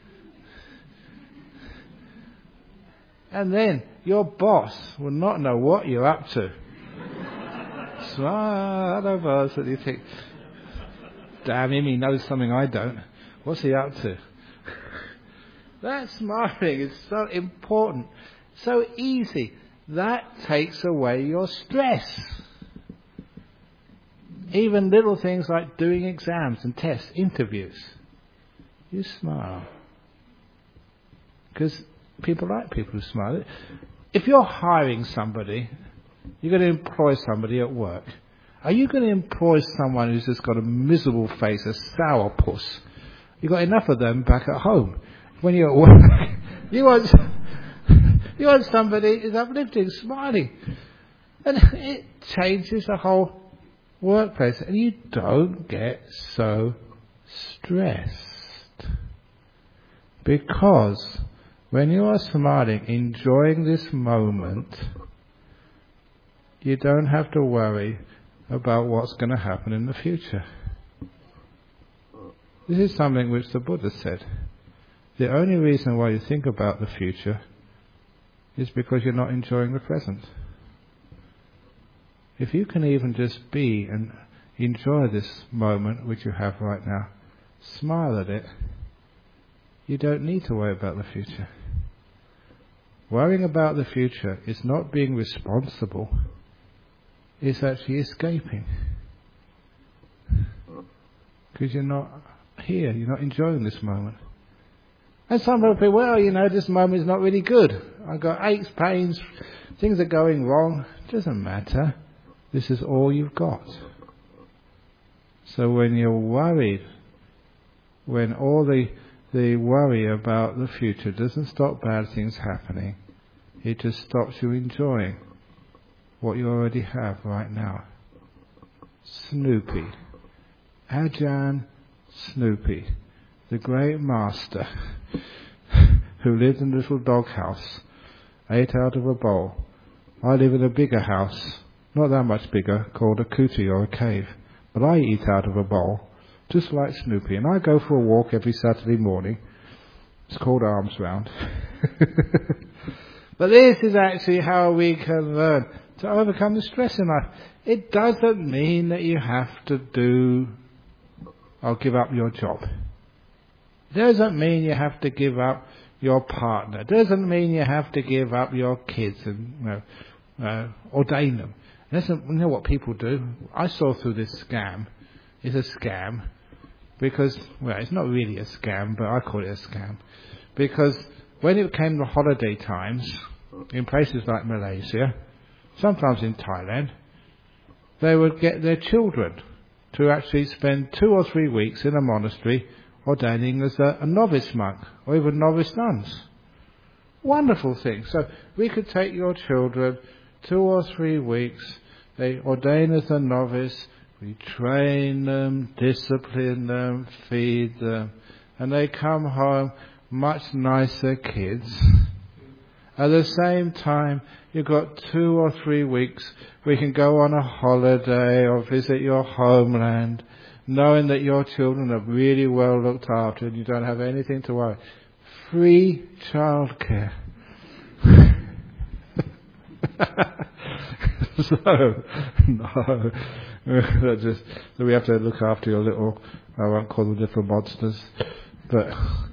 And then your boss will not know what you're up to. Smile, hello boss, and you think, damn him, he knows something I don't. What's he up to? That smiling is so important, so easy. That takes away your stress. Even little things like doing exams and tests, interviews. You smile. Because people like people who smile. If you're hiring somebody, you're going to employ somebody at work. Are you going to employ someone who's just got a miserable face, a sourpuss? You've got enough of them back at home. When you're at work, you want somebody who's uplifting, smiling. And it changes the whole workplace. And you don't get so stressed. Because when you are smiling, enjoying this moment, you don't have to worry about what's going to happen in the future. This is something which the Buddha said. The only reason why you think about the future is because you're not enjoying the present. If you can even just be and enjoy this moment which you have right now, smile at it, you don't need to worry about the future. Worrying about the future is not being responsible, it's actually escaping. Because you're not here, you're not enjoying this moment. And some people say, well, this moment is not really good. I've got aches, pains, things are going wrong. It doesn't matter. This is all you've got. So when you're worried, when all the worry about the future doesn't stop bad things happening, it just stops you enjoying what you already have right now. Snoopy. Ajahn Snoopy. the great master who lived in a little doghouse, ate out of a bowl. I live in a bigger house, not that much bigger, called a kuti or a cave. But I eat out of a bowl, just like Snoopy. And I go for a walk every Saturday morning. It's called Arms Round. But this is actually how we can learn to overcome the stress in life. It doesn't mean that you have to do or give up your job. It doesn't mean you have to give up your partner. It doesn't mean you have to give up your kids and ordain them. You know what people do? I saw through this scam. It's a scam because, well, it's not really a scam, but I call it a scam. Because when it came to holiday times, in places like Malaysia, sometimes in Thailand, they would get their children to actually spend 2 or 3 weeks in a monastery ordaining as a novice monk or even novice nuns. Wonderful thing. So we could take your children 2 or 3 weeks, they ordain as a novice, we train them, discipline them, feed them, and they come home much nicer kids. At the same time, you've got 2 or 3 weeks we can go on a holiday or visit your homeland, knowing that your children are really well looked after and you don't have anything to worry. Free childcare. So we have to look after your little, I won't call them little monsters, but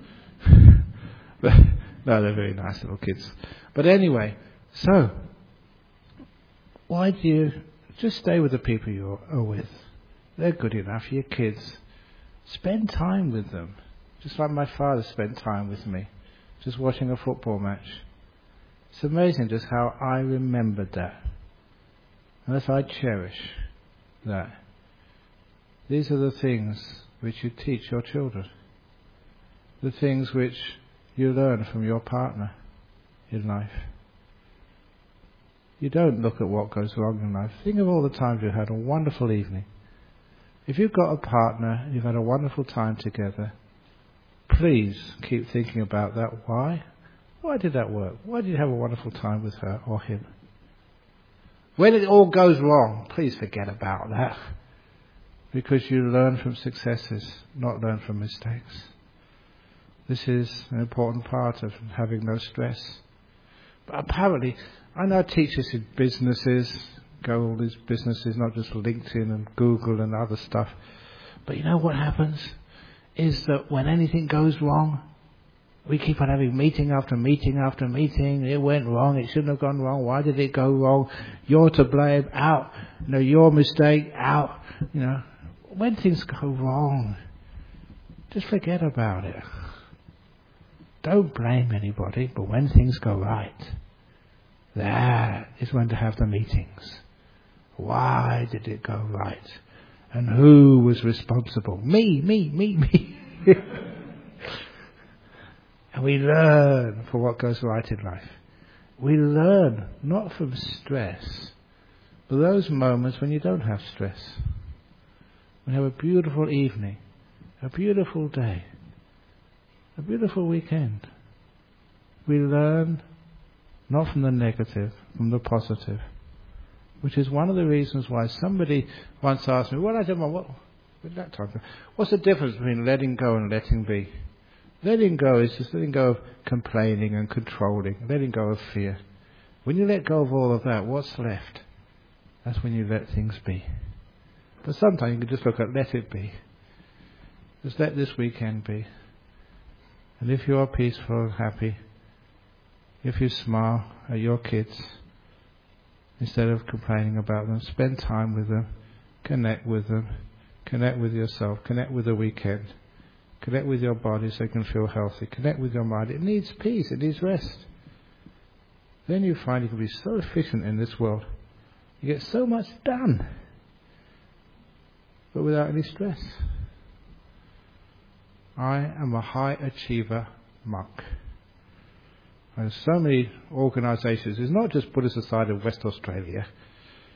no, they're very nice little kids. But anyway, so why do you just stay with the people you are with? They're good enough, your kids. Spend time with them. Just like my father spent time with me, just watching a football match. It's amazing just how I remembered that. And as I cherish that. These are the things which you teach your children. The things which you learn from your partner in life. You don't look at what goes wrong in life. Think of all the times you had a wonderful evening. If you've got a partner, you've had a wonderful time together, please keep thinking about that. Why? Why did that work? Why did you have a wonderful time with her or him? When it all goes wrong, please forget about that. Because you learn from successes, not learn from mistakes. This is an important part of having no stress. But apparently, I know I teach this in businesses, go all these businesses, not just LinkedIn and Google and other stuff. But you know what happens? Is that when anything goes wrong, we keep on having meeting after meeting after meeting. It went wrong. It shouldn't have gone wrong. Why did it go wrong? You're to blame. Out. Your mistake. Out. When things go wrong, just forget about it. Don't blame anybody. But when things go right, that is when to have the meetings. Why did it go right? And who was responsible? Me. And we learn for what goes right in life. We learn not from stress, but those moments when you don't have stress. When you have a beautiful evening, a beautiful day, a beautiful weekend. We learn not from the negative, from the positive. Which is one of the reasons why somebody once asked me, what's the difference between letting go and letting be? Letting go is just letting go of complaining and controlling, letting go of fear. When you let go of all of that, what's left? That's when you let things be. But sometimes you can just look at let it be. Just let this weekend be. And if you are peaceful and happy, if you smile at your kids, instead of complaining about them, spend time with them, connect with them, connect with yourself, connect with the weekend. Connect with your body so you can feel healthy. Connect with your mind. It needs peace. It needs rest. Then you find you can be so efficient in this world. You get so much done, but without any stress. I am a high achiever monk. There's so many organisations. It's not just Buddhist Society of West Australia.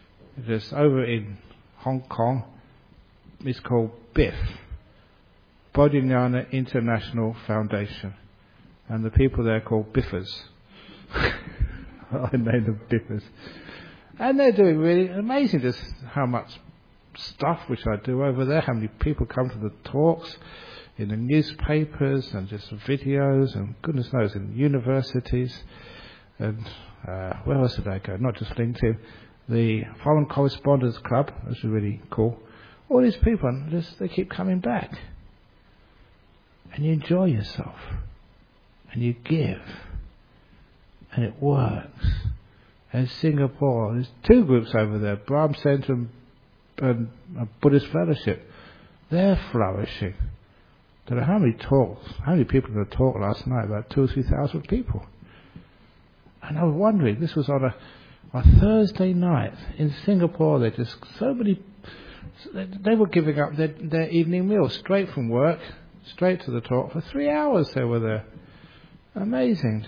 It's over in Hong Kong. It's called BIF. Bodhinyana International Foundation. And the people there are called Biffers. I named them Biffers. And they're doing really amazing, just how much stuff which I do over there, how many people come to the talks in the newspapers and just videos and goodness knows in universities and where else did I go? Not just LinkedIn. The Foreign Correspondents Club, which is really cool. All these people, and just they keep coming back. And you enjoy yourself. And you give. And it works. And Singapore, there's two groups over there, Brahm Center and Buddhist Fellowship. They're flourishing. I don't know how many people did I talk last night? About 2,000 or 3,000 people. And I was wondering, this was on a Thursday night in Singapore. They just they were giving up their evening meal straight from work, straight to the talk. For 3 hours they were there. Amazing.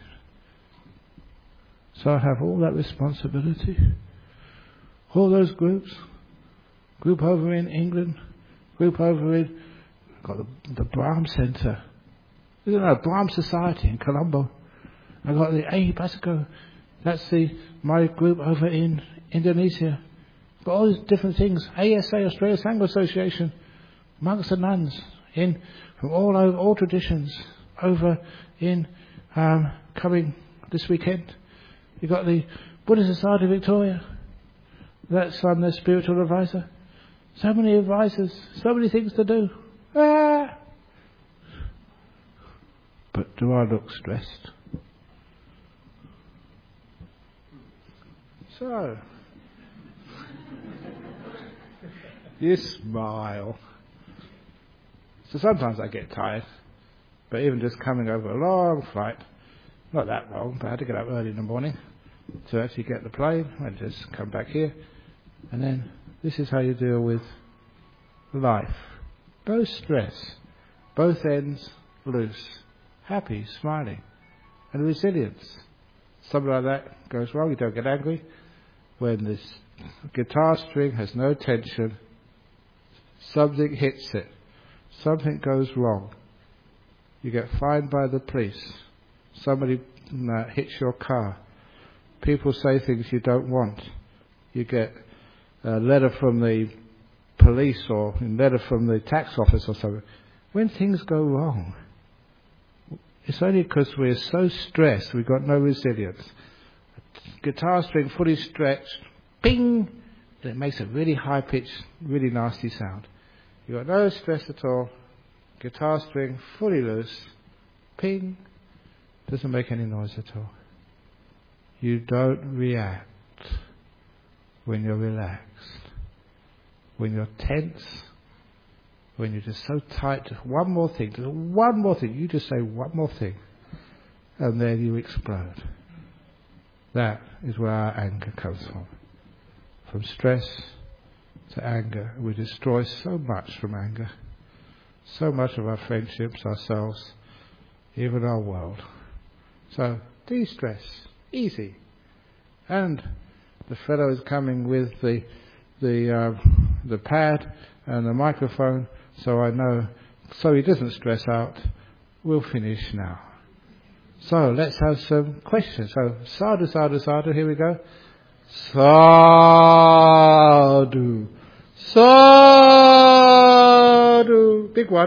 So I have all that responsibility. All those groups. Group over in England. Group over in got the Brahm Center. Brahm Society in Colombo. I got the Ahibasco. That's my group over in Indonesia. Got all these different things. ASA, Australia Sangha Association. Monks and nuns from all over, all traditions. Over in coming this weekend. You got the Buddhist Society of Victoria. That's their spiritual advisor. So many advisors, so many things to do. But do I look stressed? So, you smile. So sometimes I get tired, but even just coming over a long flight, not that long, but I had to get up early in the morning to actually get the plane and just come back here. And then this is how you deal with life. Both stress, both ends loose, happy, smiling, and resilience. Something like that goes wrong, you don't get angry. When this guitar string has no tension, something hits it, something goes wrong. You get fined by the police. Somebody hits your car. People say things you don't want. You get a letter from the police or a letter from the tax office or something. When things go wrong, it's only because we're so stressed we've got no resilience. Guitar string fully stretched, ping, and it makes a really high pitched, really nasty sound. You've got no stress at all. Guitar string fully loose, ping, doesn't make any noise at all. You don't react when you're relaxed. When you're tense, when you're just so tight, just one more thing, you just say one more thing, and then you explode. That is where our anger comes from. From stress to anger. We destroy so much from anger. So much of our friendships, ourselves, even our world. So, de-stress. Easy. And the fellow is coming with the pad and the microphone, so I know, so he doesn't stress out. We'll finish now. So let's have some questions. So sadhu, sadhu, sadhu. Here we go. Sadhu, sadhu. Big one.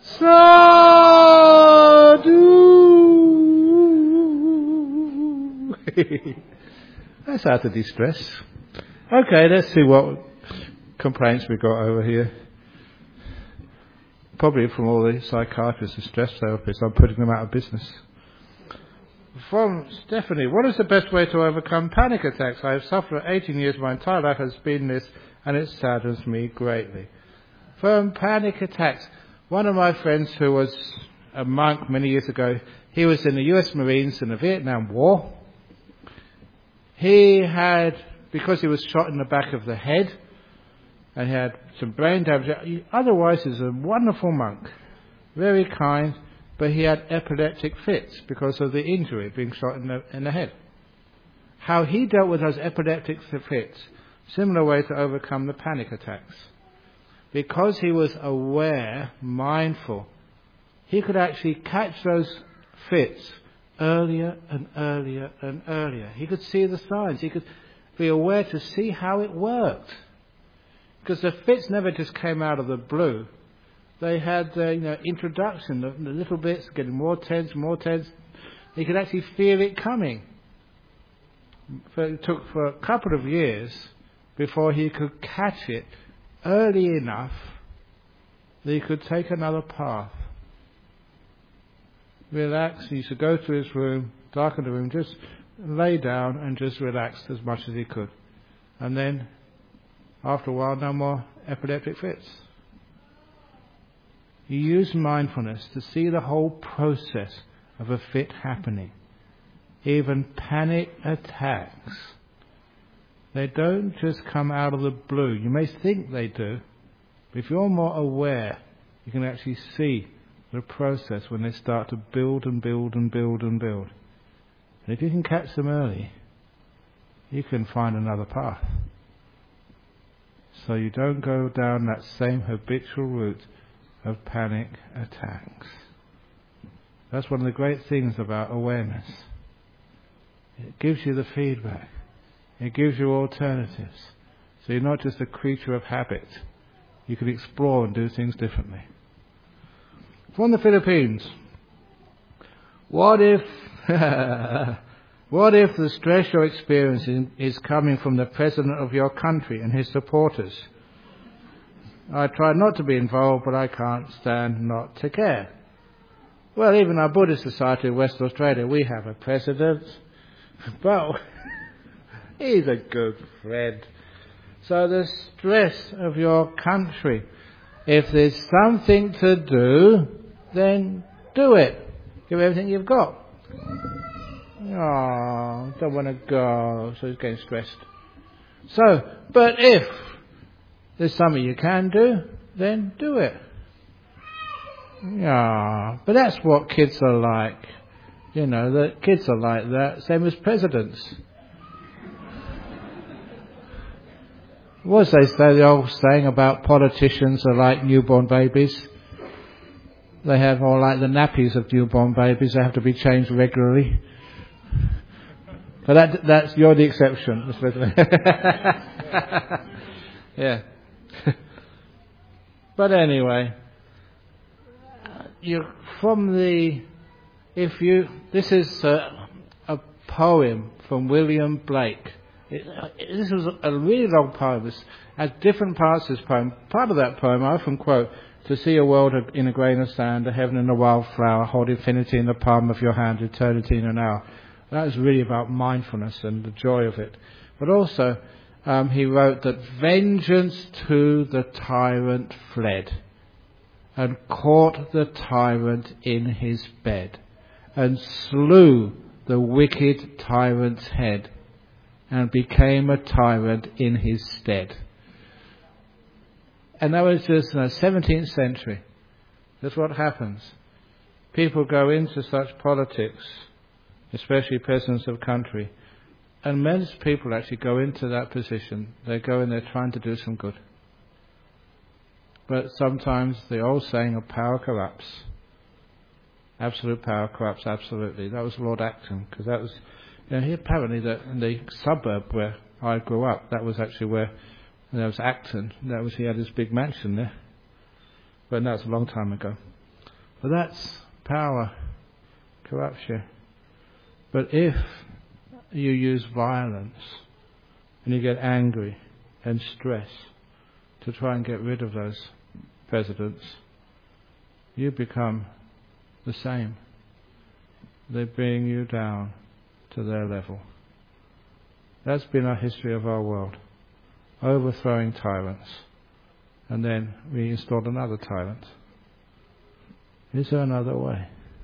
Sadhu. That's how to de-stress. Okay, let's see what complaints we got over here. Probably from all the psychiatrists and stress therapists. I'm putting them out of business. From Stephanie, what is the best way to overcome panic attacks? I have suffered 18 years, my entire life has been this, and it saddens me greatly. From panic attacks, one of my friends who was a monk many years ago, he was in the US Marines in the Vietnam War. He had, because he was shot in the back of the head, and he had some brain damage, otherwise he was a wonderful monk, very kind, but he had epileptic fits because of the injury, being shot in the head. How he dealt with those epileptic fits, similar way to overcome the panic attacks. because he was aware, mindful, he could actually catch those fits earlier and earlier and earlier. He could see the signs. He could be aware to see how it worked. Because the fits never just came out of the blue. They had their introduction, the little bits getting more tense, more tense. He could actually feel it coming. But it took for a couple of years before he could catch it early enough that he could take another path. Relax. He used to go to his room, darken the room, just lay down and just relax as much as he could. And then, after a while, no more epileptic fits. He used mindfulness to see the whole process of a fit happening. Even panic attacks. They don't just come out of the blue. You may think they do, but if you're more aware, you can actually see the process when they start to build and build and build and build. And if you can catch them early, you can find another path. So you don't go down that same habitual route of panic attacks. That's one of the great things about awareness. It gives you the feedback. It gives you alternatives. So you're not just a creature of habit. You can explore and do things differently. From the Philippines. What if the stress you're experiencing is coming from the president of your country and his supporters? I try not to be involved, but I can't stand not to care. Well, even our Buddhist Society of West Australia, we have a president. Well, he's a good friend. So the stress of your country, if there's something to do, then do it. Give everything you've got. Oh, don't want to go. So he's getting stressed. So, but if there's something you can do, then do it. Yeah, but that's what kids are like. The kids are like that, same as presidents. What do they say, the old saying about politicians are like newborn babies? They have all like the nappies of newborn babies, they have to be changed regularly. But that's you're the exception, Mr. President. Yeah. But anyway, this is a poem from William Blake. This was a really long poem. It has different parts of this poem. Part of that poem I often quote, to see a world in a grain of sand, a heaven in a wildflower, hold infinity in the palm of your hand, eternity in an hour. That is really about mindfulness and the joy of it. But also, he wrote that vengeance to the tyrant fled, and caught the tyrant in his bed, and slew the wicked tyrant's head, and became a tyrant in his stead. And that was just in the 17th century. That's what happens. People go into such politics, especially presidents of country, and most people actually go into that position. They go in there trying to do some good. But sometimes the old saying of power corrupts. Absolute power corrupts absolutely. That was Lord Acton, because that was, he apparently that in the suburb where I grew up, that was actually where there was Acton. He had his big mansion there. But that was a long time ago. But that's power corrupts you. But if you use violence and you get angry and stress to try and get rid of those presidents, you become the same. They bring you down to their level. That's been our history of our world. Overthrowing tyrants. And then we installed another tyrant. Is there another way?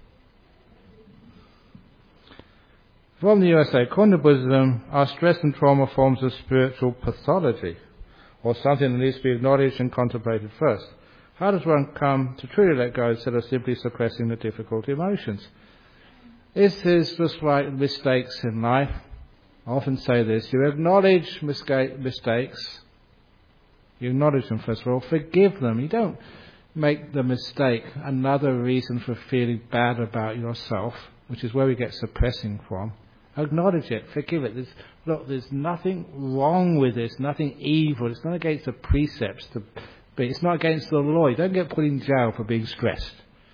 From the USA, according to Buddhism, are stress and trauma forms of spiritual pathology, or something that needs to be acknowledged and contemplated first? How does one come to truly let go instead of simply suppressing the difficult emotions? This is just like mistakes in life. I often say this: you acknowledge mistakes, You acknowledge them first of all. Forgive them. You don't make the mistake another reason for feeling bad about yourself, which is where we get suppressing from. Acknowledge it. Forgive it. There's nothing wrong with this. Nothing evil. It's not against the precepts. It's not against the law. You don't get put in jail for being stressed.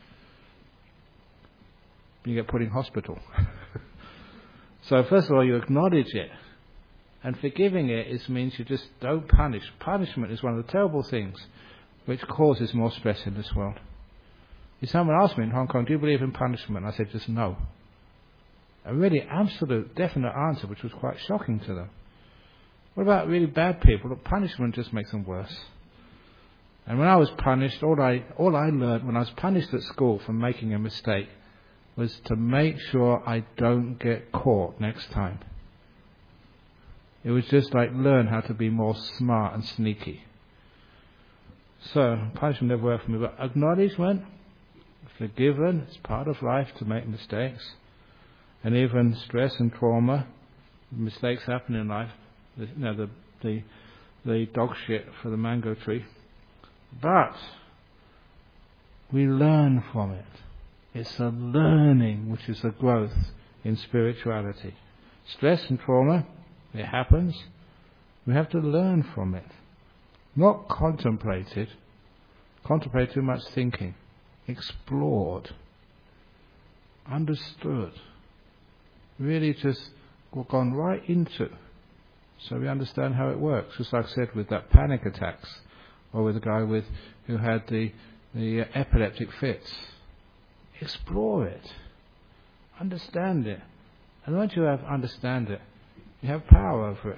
You get put in hospital. So first of all, you acknowledge it. And forgiving it means you just don't punish. Punishment is one of the terrible things which causes more stress in this world. Someone asked me in Hong Kong, do you believe in punishment? I said just no. A really absolute, definite answer, which was quite shocking to them. What about really bad people? Look, punishment just makes them worse. And when I was punished, all I learned when I was punished at school for making a mistake was to make sure I don't get caught next time. It was just like learn how to be more smart and sneaky. So punishment never worked for me, but acknowledgement, forgiven, it's part of life to make mistakes. And even stress and trauma, mistakes happen in life. The dog shit for the mango tree. But we learn from it. It's a learning which is a growth in spirituality. Stress and trauma, it happens. We have to learn from it. Not contemplated. Contemplate too much thinking. Explored. Understood. Really just gone right into. So we understand how it works. Just like I said with that panic attacks. Or with the guy who had the epileptic fits. Explore it. Understand it. And once you understand it, you have power over it.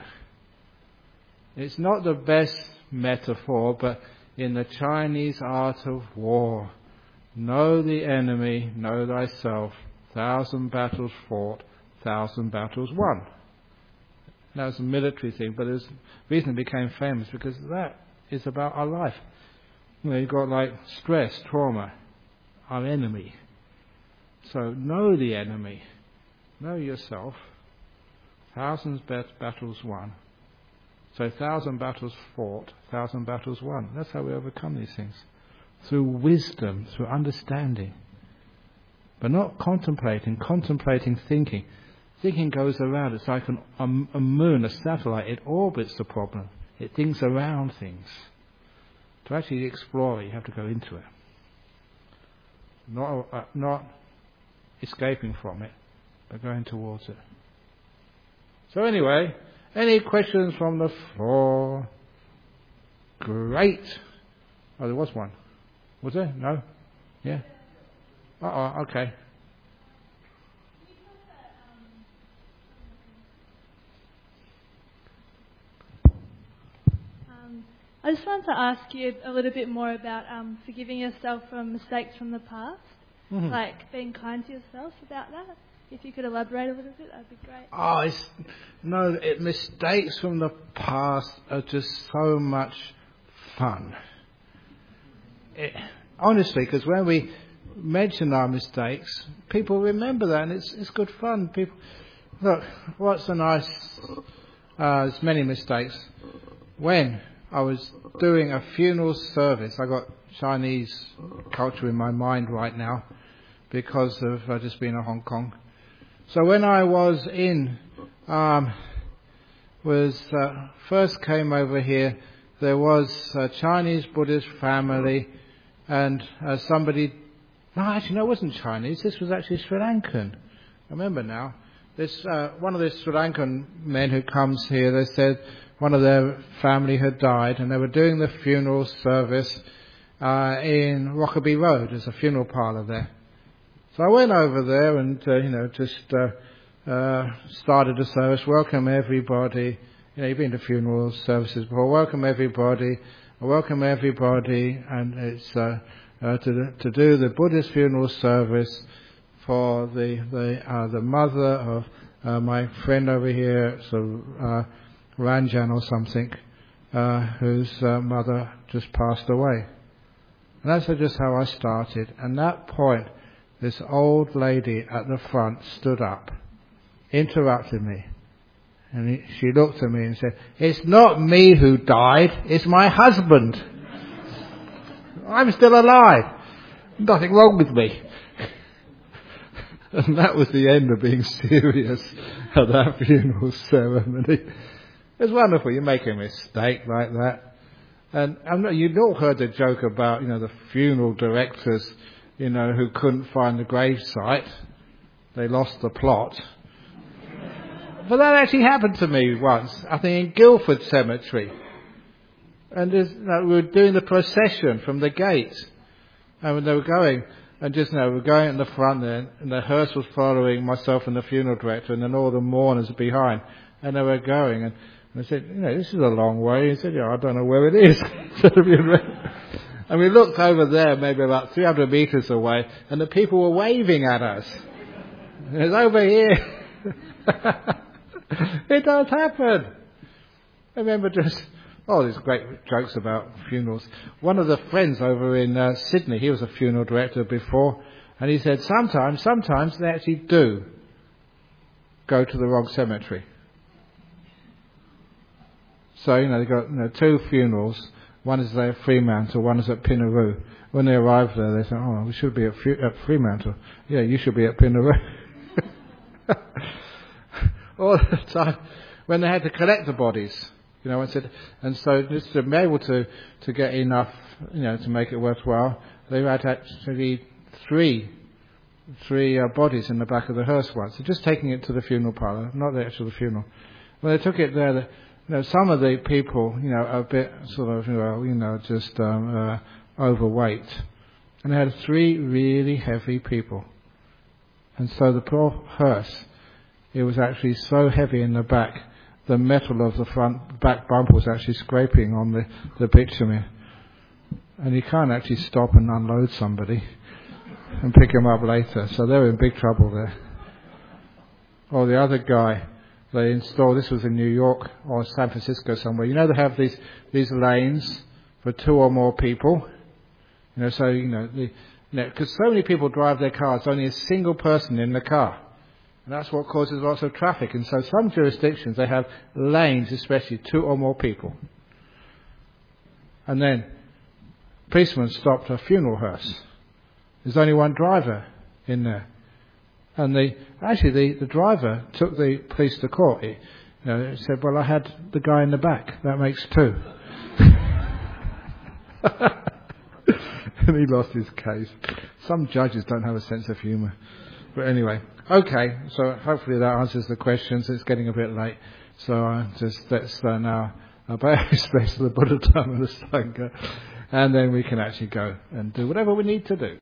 It's not the best metaphor, but in the Chinese art of war, know the enemy, know thyself, 1,000 battles fought, 1,000 battles won. That was a military thing, but the reason it became famous because that is about our life. You've got like stress, trauma, our enemy. So know the enemy, know yourself. 1,000 battles won. So 1,000 battles fought, 1,000 battles won. That's how we overcome these things. Through wisdom, through understanding. But not contemplating, thinking. Thinking goes around. It's like a moon, a satellite. It orbits the problem. It thinks around things. To actually explore it, you have to go into it. Not escaping from it, but going towards it. So anyway, any questions from the floor? Great. Oh, there was one. Was there? No? Yeah? Okay. I just wanted to ask you a little bit more about forgiving yourself from mistakes from the past, like being kind to yourself about that. If you could elaborate a little bit, that'd be great. Mistakes from the past are just so much fun. Honestly, because when we mention our mistakes, people remember that, and it's good fun. People, look, what's a nice? There's many mistakes. When I was doing a funeral service, I got Chinese culture in my mind right now because of just being in Hong Kong. So when I was first came over here, there was a Chinese Buddhist family, and it wasn't Chinese. This was actually Sri Lankan. I remember now. This one of the Sri Lankan men who comes here, they said one of their family had died, and they were doing the funeral service in Rockaby Road. There's a funeral parlour there. So I went over there and started the service. Welcome everybody. You've been to funeral services before. Welcome everybody. And it's to do the Buddhist funeral service for the mother of my friend over here, Ranjan or something, whose mother just passed away. And that's just how I started. And that point, this old lady at the front stood up, interrupted me. And she looked at me and said, "It's not me who died, it's my husband. I'm still alive. Nothing wrong with me." And that was the end of being serious at that funeral ceremony. It was wonderful. You make a mistake like that. And you've all heard the joke about, the funeral directors, who couldn't find the gravesite. They lost the plot. But that actually happened to me once, I think in Guildford Cemetery. And we were doing the procession from the gate. And when they were going, and we were going in the front there, and the hearse was following myself and the funeral director, and then all the mourners behind. And they were going, and I said, "This is a long way." He said, "Yeah, I don't know where it is." And we looked over there, maybe about 300 metres away, and the people were waving at us. It's over here. It does happen. I remember these great jokes about funerals. One of the friends over in Sydney, he was a funeral director before, and he said sometimes they actually do go to the wrong cemetery. So, they got two funerals. One is there at Fremantle, one is at Pinaroo. When they arrive there, they say, "Oh, we should be at Fremantle." "Yeah, you should be at Pinaroo." All the time, when they had to collect the bodies, I said, and so just to be able to get enough, to make it worthwhile, they had actually three bodies in the back of the hearse once. So just taking it to the funeral parlour, not the actual funeral. When they took it there, some of the people, are a bit sort of, just overweight, and they had 3 really heavy people, and so the poor hearse, it was actually so heavy in the back, the metal of the back bumper was actually scraping on the bitumen. And you can't actually stop and unload somebody and pick him up later. So they were in big trouble there. Or the other guy, they installed, this was in New York or San Francisco somewhere. They have these lanes for 2 or more people. Because so many people drive their cars, only a single person in the car. And that's what causes lots of traffic. And so some jurisdictions, they have lanes, especially 2 or more people. And then policemen stopped a funeral hearse. There's only one driver in there. And the driver took the police to court. He said, "Well, I had the guy in the back. That makes 2." And he lost his case. Some judges don't have a sense of humour. But anyway, okay, so hopefully that answers the questions. It's getting a bit late, so let's now obey respect to the Buddha Dhamma and the Sangha, and then we can actually go and do whatever we need to do.